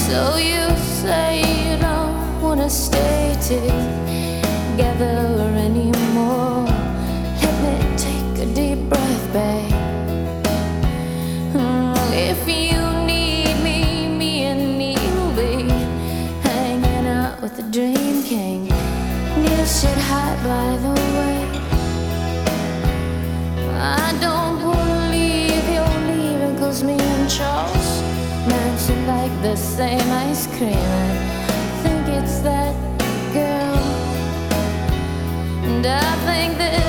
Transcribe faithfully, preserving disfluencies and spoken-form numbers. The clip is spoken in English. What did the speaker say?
So you say you don't wanna stay together anymore. Let me take a deep breath, babe. If you need me, me and Neil be hanging out with the Dream King. Neil said hi, by the way. I don't wanna leave, you're leaving, 'cause me and Charles Manson like the same ice cream. I think it's that girl, and I think that